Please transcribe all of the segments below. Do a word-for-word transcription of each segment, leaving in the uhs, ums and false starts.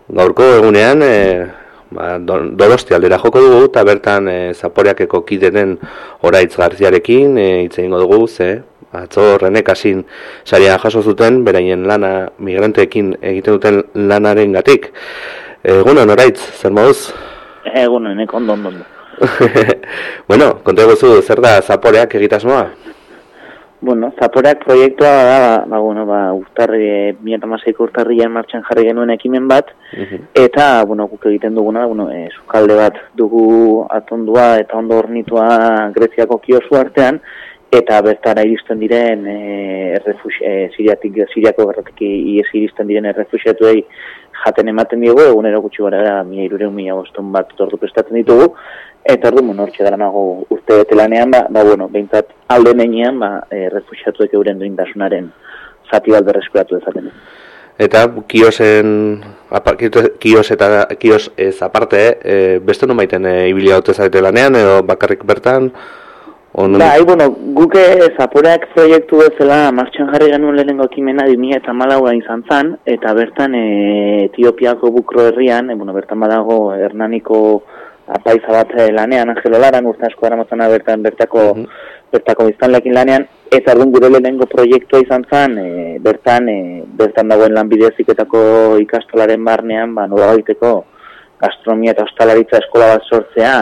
gaurko egunean e, ba, Donosti aldera joko dugu, eta bertan e, Zaporeakeko kideren Oraitz Garziarekin e, hitz egingo dugu, ze atzo Renek Asin saria jaso zuten, beraien lana migranteekin egiten duten lanaren gatik. Egunon, Oraitz, zer moduz? Egunon, eko ondo, ondo. Bueno, konta eguzu, zer da Zaporeak egitasmoa? Bueno, Zaporeak proiektua da, ba, bueno, ba, urtarri, mila hamaseiko urtarrian martxan jarri genuen ekimen bat, uh-huh. Eta, bueno, guk egiten duguna, bueno, e, sukalde bat dugu atondua eta ondo hornitua Greziako kiosu artean, eta bertara iristen diren, e, errefusi, e, siriatik, siriako gerratik ies iristen diren errefusiatuei jaten ematen diegu, egunero gutxi gara, mila irureun, mila bostun bat ordu prestatzen ditugu, eta ordu, bueno, hortxe dara nago urte bete lanean, ba, ba, bueno, behintzat alde nenean, ba, e, refusiatuek euren duintasunaren zati bat berreskuratu dezaten. Eta kiosen, kios eta kios ez aparte, e, beste no maiten e, ibilia dute zarete lanean, edo bakarrik bertan? Ba, hai, bueno, guke Zaporeak proiektu bezala martxan jarri genuen lehenengo ekimena bi mila hamalauan izan zan, eta bertan e, Etiopiako Bukro herrian, e, bueno, bertan badago Hernaniko apaiza bat lanean, Angelo Laran, urte asko daramatzana bertan bertako, uh-huh. bertako biztanleekin lanean, eta orduan gure lehenengo proiektua izan zen, e, bertan, e, bertan dagoen lanbide heziketako ikastolaren barnean, ba, nola egiteko gastronomia eta ostalaritza eskola bat sortzea,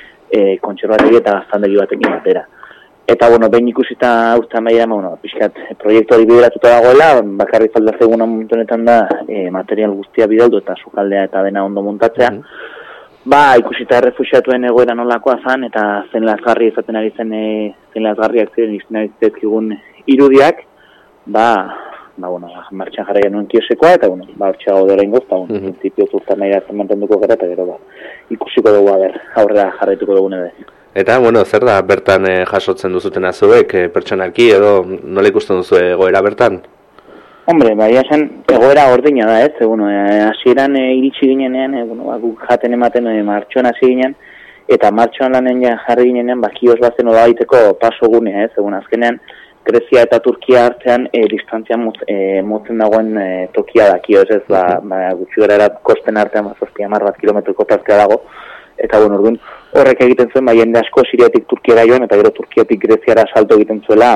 e, kontserbategi eta gaztandegi batekin batera. Eta, bueno, behin ikusita usta maia, bueno, pixkat, proiektu hori bideratuta dagoela, bakarrik falda zeguna momentu honetan da, e, material guztia bidaldu eta sukaldea eta dena ondo montatzea, uh-huh. Ba, ikusita errefusiatuen egoera nolakoa zan, eta zen lazgarri ezaten ari zen, e, zen lazgarriak ziren izten ari zezkigun irudiak, ba, ba, bueno, martxan jarri genuen kiosekoa, eta, bueno, ba, hortxe gaude horrein goz, eta, bueno, uh-huh. Principio zurtan nahi zen mantenduko gara, eta gero, ba, ikusiko dugu, ber, aurrera jarraituko dugu nede. Eta, bueno, zer da bertan e, jasotzen duzuten azuek, e, pertsonalki, edo nola ikusten duzu egoera bertan? Hombre, baina esan, egoera ordina da, ez, bueno, hasieran e, iritsi ginenean, e, bueno, ba, guk jaten ematen e, martxoan hasi ginen, eta martxoan lanen ja jarri ginenean, ba, kioz bazen oda baiteko paso gunea, ez, egun azkenean, Grezia eta Turkia artean e, distantzia mot, e, motzen dagoen e, tokia da, kioz, ez, ba, ba, gutxi gara kosten artean, ba, zazpi hamar bat kilometroko tartea dago, eta, bueno, orduan, horrek egiten zuen, ba, jende asko Siriatik Turkiara joan, eta gero Turkiatik Greziara salto egiten zuela,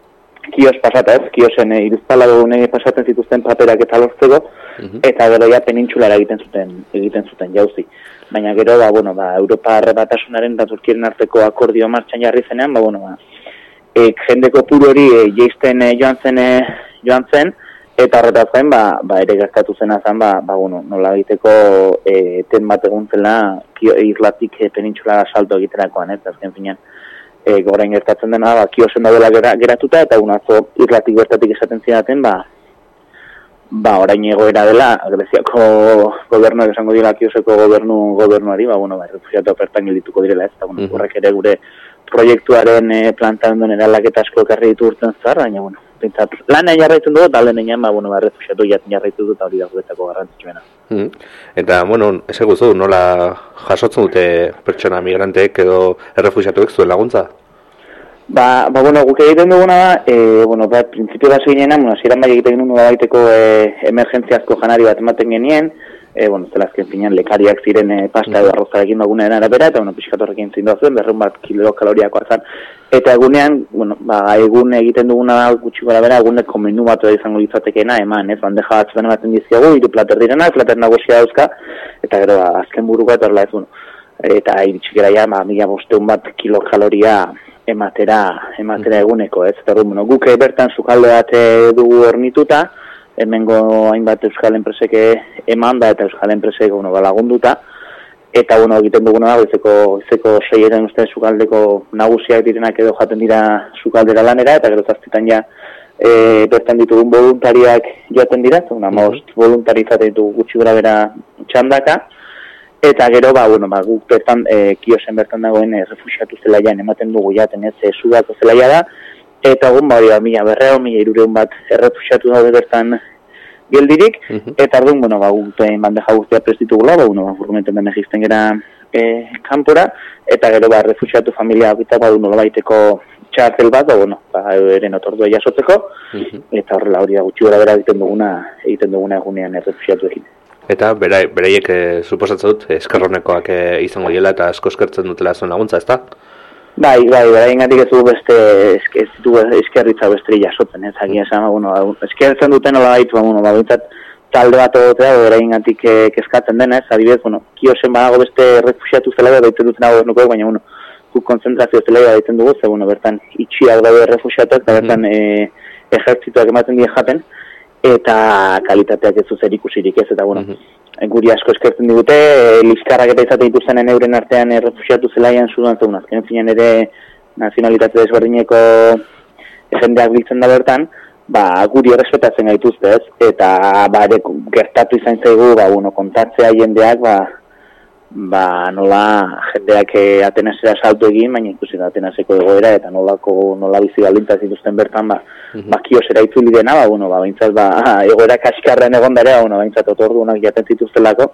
kios pasata, ez, kiosen e, iruzpala dugunei pasatzen zituzten paperak eta lortzeko, uh-huh. Eta gero ja penintxulara egiten zuten, egiten zuten jauzi. Baina gero, ba, bueno, ba, Europa Batasunaren eta Turkiaren arteko akordio martxan jarri zenean, ba, bueno, ba, e, jendeko puru hori e, jeisten e, joan zen, e, joan zen, eta horretaz gain, ba, ba, ere gertatu zena zen, ba, ba, bueno, nola egiteko e, ten bat egun zela irlatik e, penintxulara salto egiterakoan, ez, azken finean. E, gorain gertatzen dena, ba, kiosen daudela gera, geratuta, eta unazo irlatik bertatik esaten zidaten, ba, ba, orain egoera dela, Greziako gobernuak esango dira kioseko gobernu, gobernuari, ba, bueno, ba, refugiatu apertan gildituko direla, ez, eta, bueno, horrek ere gure proiektuaren e, planteamenduan eraldaketa asko ekarri ditu urten zar, baina, bueno, pintzat, lanean jarraitzen dugu, eta alde ba, bueno, ba, refugiatu jaten jarraitu dut, eta hori da guretako garrantzitsuena. Mm. Eta, bueno, ez eguzu, nola jasotzen dute pertsona migranteek edo errefugiatuek zuen laguntza? Ba, ba, bueno, guk egiten duguna da, e, bueno, ba, prinsipio da zeginena, bueno, ziren bai egiten genuen baiteko e, emergentziazko janari bat ematen genien, e, bueno, zela azken finean lekariak ziren e, pasta edo arrozarekin bagunean arabera, eta, bueno, pixkatorrekin zein zuen, berrun bat kilokaloriako hartzan. Eta egunean, bueno, ba, egun egiten duguna da gutxi gara bera, eguneko menu bat izango litzatekeena, eman, ez, bandeja batzutan ematen dizkiagu, hiru plater direnak, plater nagusia dauzka, eta gero, ba, azken buruko eta horrela ez, bueno, eta iritsik ja, ba, mila bosteun bat kilokaloria ematera, ematera eguneko, ez, eta bueno, guk bertan sukalde bat dugu hornituta, hemengo hainbat euskal enpresek eman da, eta euskal enpresek, bueno, lagunduta, eta, bueno, egiten duguna da, izeko, izeko seieren uste sukaldeko nagusiak direnak edo jaten dira sukaldera lanera, eta gero zaztitan ja, e, bertan ditugun voluntariak joaten dira, una most voluntari izaten ditugu gutxi gura bera txandaka, eta gero, ba, bueno, ba, guk bertan, e, kiosen bertan dagoen e, refusiatu zelaian ematen dugu jaten ez, e, sudako zelaia da, eta egun, ba, hori, ba, mila berreun, mila irureun bat errefusiatu daude bertan geldirik, uh-huh. Eta ardun, bueno, ba, guk bandeja guztia prestitugula, ba, bueno, ba, furgomenten den egizten gera e, kanpora, eta gero, ba, refusiatu familia eta, ba, nola baiteko txartel bat, ba, bueno, ba, eren otordua jasotzeko, uh-huh. Eta horrela hori da gutxi gara bera egiten duguna, egiten duguna egunean errefusiatu egin. Eta berai, beraiek e, suposatzen dut eskerronekoak e, izango diela eta asko eskertzen dutela zuen laguntza, ezta? Bai, bai, beraingatik ez du beste ez du eskerritza beste jasotzen, ez agia esan, bueno, eskertzen duten hola baitu, bueno, ba behintzat talde bat egotea, beraingatik e, kezkatzen denez, adibidez, bueno, kiosen badago beste refuxiatu zelaia baitzen duten hau nuko, baina bueno, guk konzentrazio zelaia baitzen dugu, ze bueno, bertan itxiak daude refuxiatuak, eta bertan e, ejertzituak ematen die jaten, eta kalitateak ez zuzer ikusirik ez, eta bueno, mm-hmm. guri asko eskertzen digute, e, liskarrak eta izaten dituzenen euren artean e, refuxiatu zelaian zudan zegoen, azken finean ere nazionalitate desberdineko jendeak biltzen da bertan, ba, guri errespetatzen gaituzte ez, eta ba, ere, gertatu izan zaigu, ba, bueno, kontatzea jendeak, ba, ba, nola jendeak eh, Atenasera salto egin, baina ikusi da Atenaseko egoera eta nolako nola bizi baldintzak zituzten bertan, ba, mm-hmm. ba kiosera itzuli dena, ba, bueno, ba, baintzat, ba, egoera kaskarren egon dara, bueno, baintzat otordunak jaten zituztelako,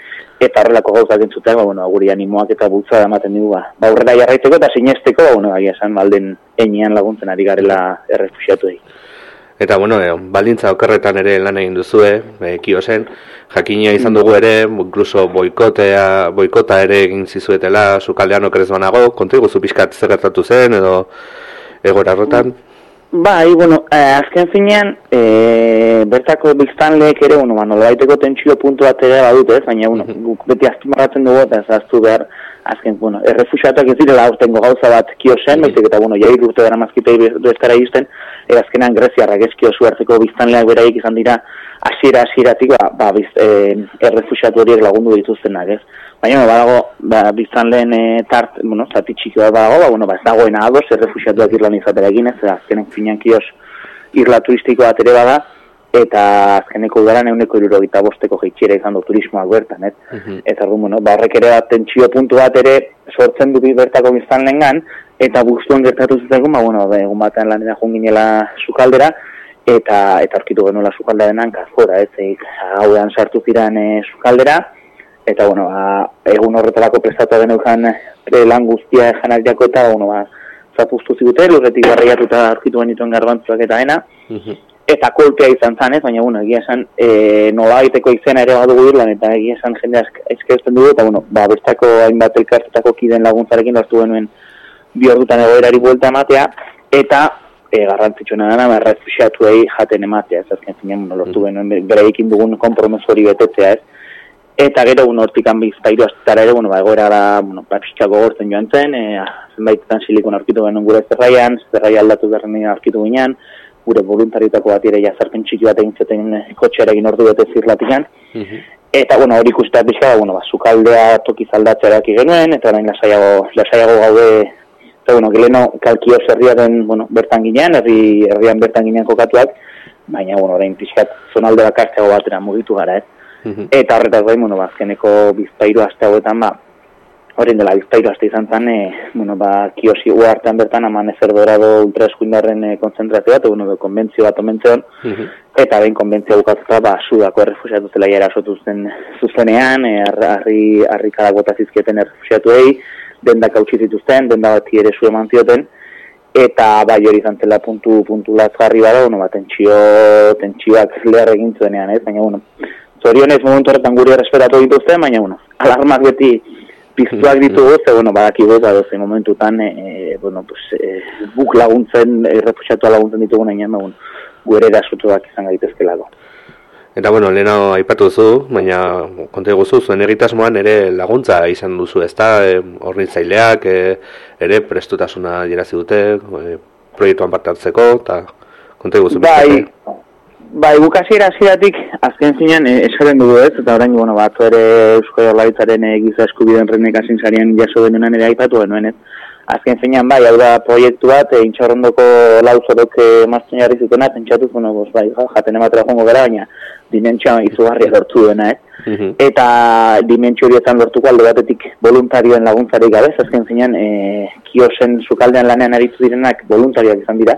eta horrelako gauzak entzuteak, ba, bueno, guri animoak eta bultzada ematen dugu, ba, ba, aurrera jarraiteko eta sinesteko, ba, bueno, agia esan, balden enean laguntzen ari garela errefuxiatuei. Eta, bueno, eh, baldintza okerretan ere lan egin duzue, eh, kiosen, jakina izan dugu ere, incluso boikotea, boikota ere egin zizuetela, sukaldean okerez banago, kontu iguzu pixkat zer gertatu zen, edo egora rotan? Bai, bueno, eh, azken finean, eh, bertako biztanleek ere, bueno, ba, nolabaiteko tentsio puntu bat ere badut ez, baina, bueno, guk beti azpimarratzen dugu, eta ez aztu behar, azken, bueno, errefuxiatuak ez direla aurtengo gauza bat kiosen, mm-hmm. baizik eta, bueno, jair urte dara mazkitei bezkara izten, e, azkenean greziarrak ez kiosu hartzeko biztanleak beraiek izan dira, hasiera hasieratik ba, ba, biz, e, errefuxiatu horiek lagundu dituztenak, ez? Baina, no, badago, ba, biztanleen e, tart, bueno, zati txiki bat badago, ba, bueno, ba, ez dagoena ados, errefuxiatuak irlan izatera egin, ez, azkenen finean kios irla turistiko bat ere bada, eta azkeneko udaran euneko hirurogeita bosteko jeitxiera izan du turismoak bertan, ez? Mm-hmm. Eta ardu, bueno, barrek ere bat tentsio puntu bat ere sortzen dut bertako biztanleengan, eta guztuen gertatu zuten, ba, bueno, egun batean lanera joan ginela sukaldera, eta eta aurkitu genuela sukaldea denan kazora, ez? Eik, hauean sartu ziren e, sukaldera, eta, bueno, ba, egun horretarako prestatu geneukan e, lan guztia janak jako, eta, bueno, ba, zapuztu zigute, lurretik barriatuta aurkitu genituen garbantzuak eta dena, mm-hmm. Eta kolpea izan zanez, baina, bueno, egia esan, e, nola egiteko izena ere badugu irlan, eta egia esan jendea eskertzen dugu, eta, bueno, ba, bestako hainbat elkartetako kideen laguntzarekin lortu genuen bi ordutan egoerari buelta ematea, eta e, garrantzitsuna dena, ba, errefuxiatuei jaten ematea, ez azken zinean, bueno, lortu genuen bereikin dugun konpromesu hori betetzea, ez. Eta gero, bueno, hortikan bizpairu astetara ere, bueno, ba, egoera da, bueno, ba, pixkako gortzen joan zen, e, zenbaitetan silikon aurkitu genuen gure zerraian, zerraia aldatu berren aurkitu ginean, gure voluntarietako bat ere jazarpen txiki bat egin zuten kotxeara egin ordu bete zirlatikan. Mm-hmm. Eta, bueno, hori ikusita pixka, bueno, ba, sukaldea tokiz aldatzea eraki genuen, eta orain lasaiago, lasaiago gaude, eta, bueno, geleno kalkio zerriaren, bueno, bertan ginean, herri, herrian bertan ginean kokatuak, baina, bueno, orain pixkat zonaldera kartzeago batera mugitu gara, ez. Mm-hmm. Eta horretaz gain, bueno, ba, azkeneko bizpairu aste hauetan, ba, horrein dela bizpairu aste izan zen, e, bueno, ba, kiosi uartean bertan, Amanecer Dorado ultraeskuindarren e, konzentrazio bat, bueno, konbentzio bat omentzeon, mm-hmm. eta behin konbentzio bukatuta, ba, sudako errefuxiatu zela erasotu zen zuzenean, e, harri, harri kadagota zizkieten errefuxiatuei, dendak hautsi zituzten, denda bat ere zu eman zioten, eta bai hori izan zela puntu, puntu lazgarri bada, bueno, ba, tentsio, tentsioak lehar egin zuenean, ez, baina, bueno, zorionez momentu horretan guri errespetatu dituzten, baina, bueno, alarmak beti piztuak ditugu, ze, bueno, badakigu, eta dozen momentutan, e, bueno, pues, e, buk laguntzen, errefuxiatua laguntzen ditugu nahian, ba, bueno, guere erasutuak izan gaitezkelako. Eta, bueno, lehena aipatu duzu, baina konta guzu, zuen egitasmoan ere laguntza izan duzu, ezta, e, hornitzaileak, e, ere prestutasuna jerazi dute, e, proiektuan parte hartzeko, eta konta guzu. Bai, bai, bukasiera hasieratik azken zinean eh, eskaren dugu ez, eta orain, bueno, batzu ere Eusko Jaurlaritzaren eh, giza eskubideen renekasin sarian jaso denunan ere aipatu genuen ez. Azken zinean, bai, hau da proiektu bat, e, intxarrondoko lauzorok e, martzen jarri zutena, pentsatuz, bueno, bos, bai, jaten ematera jongo gara, baina dimentsioa izugarria lortu dena ez. Mm-hmm. Eta dimentsio horietan lortuko alde batetik voluntarioen laguntzarik gabe, azken zinean, e, kiosen sukaldean lanean aritu direnak voluntarioak izan dira,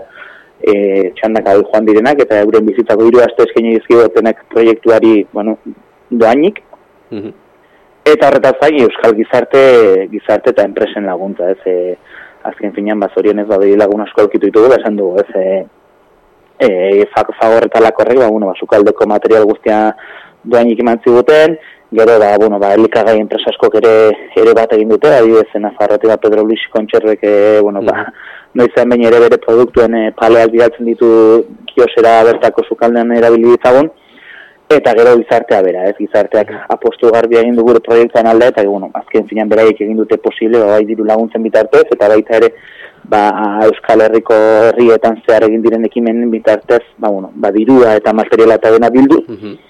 E, txandak hau joan direnak, eta euren bizitzako hiru aste eskaini dizkidutenak proiektuari, bueno, doainik. Mm-hmm. Eta horretaz gai, euskal gizarte, gizarte eta enpresen laguntza, ez, e, azken finean, bazorien ez badei lagun asko aurkitu ditugu, esan dugu, ez, e, e, fagorretalako horrek, ba, bueno, ba, sukaldeko material guztia doainik eman ziguten, gero, ba, bueno, ba, elikagai enpresa askok ere, ere bat egin dute, adibidez, Nafarrotik bat Pedro Luis Kontxerrek, e, bueno, ba, noizen behin ere bere produktuen e, paleak bidaltzen ditu kiosera bertako sukaldean erabili ditzagun, eta gero gizartea bera, ez, gizarteak apostu garbi egin du gure proiektuan alde, eta, bueno, azken finean beraiek egin dute posible, ba, bai diru laguntzen bitartez, eta baita ere, ba, Euskal Herriko herrietan zehar egin diren ekimenen bitartez, ba, bueno, ba, dirua eta materiala eta dena bildu,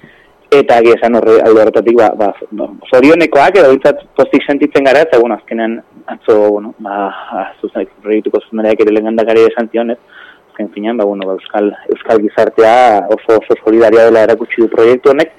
eta agi esan horre alde horretatik, ba, ba, ba, zorionekoak edo bintzat postik sentitzen gara, eta, bueno, azkenean, atzo, bueno, ba, zuzenek, proiektuko zuzeneak ere lehendakari esan zionez, azken finean, ba, bueno, ba, Euskal, Euskal gizartea oso oso solidaria dela erakutsi du proiektu honek,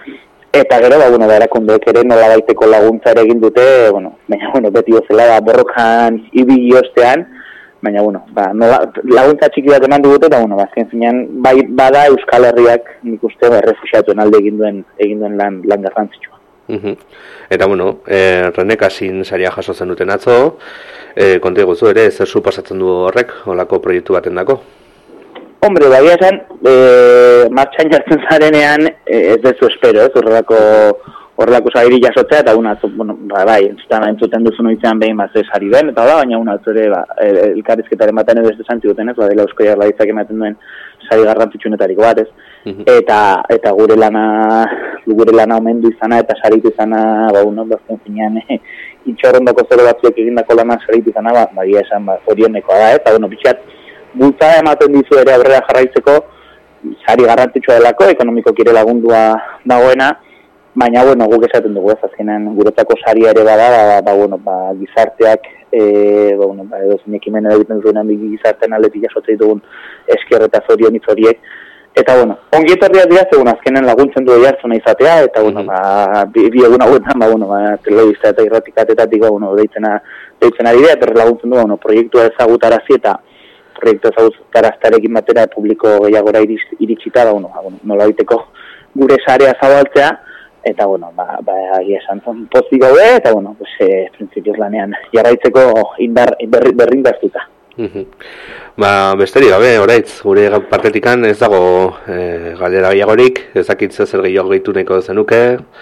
eta gero, ba, bueno, ba, erakundeek ere nola baiteko laguntza ere egin dute, bueno, baina, bueno, beti bezala, ba, borrokan ibili ostean, baina, bueno, ba, nola, laguntza txiki bat eman dugute, eta, bueno, ba, azken finean, bai, bada Euskal Herriak, nik uste, ba, errefuxiatuen alde egin duen, egin duen lan, lan garrantzitsua. Uhum. Eta, bueno, e, Renekasin saria jaso zen duten atzo, e, konta iguzu ere, zer suposatzen du horrek, olako proiektu baten dako? Hombre, bai esan, e, martxan jartzen zarenean, e, ez dezu espero, ez, horrelako, horrelako sagiri jasotzea, eta una, bueno, ba, bai, entzutan, entzuten duzu noizean behin, ba, ze sari ben, eta da, baina una, ere, ba, elkarrizketaren batean edo ez desantzi duten, ez, ba, dela Eusko Jaurlaritzak ematen duen sari garrantzitsuenetariko bat, ez, eta, eta gure lana, gure lana omendu izana, eta saritu izana, ba, uno, bazken finean, eh, itxorrondoko zero batzuek egindako lana saritu izana, ba, ba, esan, ba, zorionekoa da, eta, bueno, bitxat, bultzada ematen dizu ere aurrera jarraitzeko, sari garrantzitsua delako, ekonomiko kire lagundua dagoena, baina, bueno, guk esaten dugu ez, azkenean guretzako saria ere bada, ba, ba, bueno, ba, gizarteak, e, ba, bueno, ba, edo zinek imen egiten zuenan gizartean aldetik jasotzen ditugun esker eta zorion horiek. Eta, bueno, ongi etorriak dira, zegoen azkenen laguntzen du jartzuna izatea, eta, bueno, ba, bi, bi egun hauetan, ba, bueno, ba, telebista eta irratikatetatik, ba, bueno, deitzena, deitzen ari dira, eta laguntzen du, bueno, proiektua ezagutarazi eta proiektu ezagutaraztarekin batera publiko gehiagora iritsita, ba, bueno, ba, bueno, nola biteko gure sarea zabaltzea, eta, bueno, ba, ba, agia esan pozik gaude, eta, bueno, pues, e, prinsipioz lanean jarraitzeko indar, berri, berrindartuta. Uhum. Ba, besterik gabe, oraitz, gure partetikan ez dago e, galdera gehiagorik, ezakitze zer gehiago gehitu nahiko zenuke?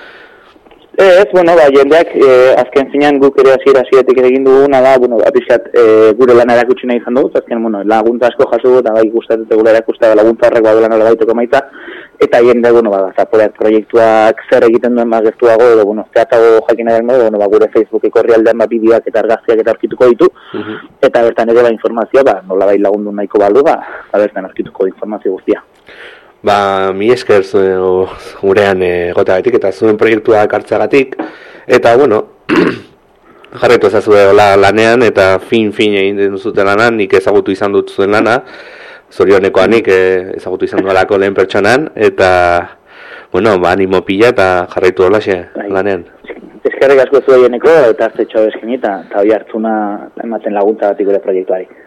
Ez, bueno, ba, jendeak, e, azken finean guk ere hasiera hasieratik egin duguna da, bueno, apixat e, gure lana erakutsi nahi izan dugu, azken, bueno, laguntza asko jaso eta bai gustatzen gure erakusta laguntza horrek badela nola baiteko maitza, eta jende, bueno, ba, zaporeak proiektuak zer egiten duen bagertuago, edo, bueno, zehatzago jakina den modu, bueno, ba, gure Facebookeko orrialdean ba, bideoak eta argazkiak eta aurkituko ditu, uh-huh. Eta bertan ere ba, informazioa, ba, nola bai lagundu nahiko baldu, ba, ba bertan aurkituko informazio guztia. Ba, mi esker zuen gurean egotagatik eta zuen proiektuak hartzagatik, eta, bueno, jarraitu ezazue hola lanean, eta fin-fin egin duzuten lanan, nik ezagutu izan dut zuen lana, zorionekoa nik ezagutu izan duelako lehen pertsonan, eta, bueno, ba, animo pila eta jarraitu holaxe lanean. Eskerrik asko zueneko eta hartzetxo eskinita, eta hoi hartzuna ematen laguntza batik gure proiektuari.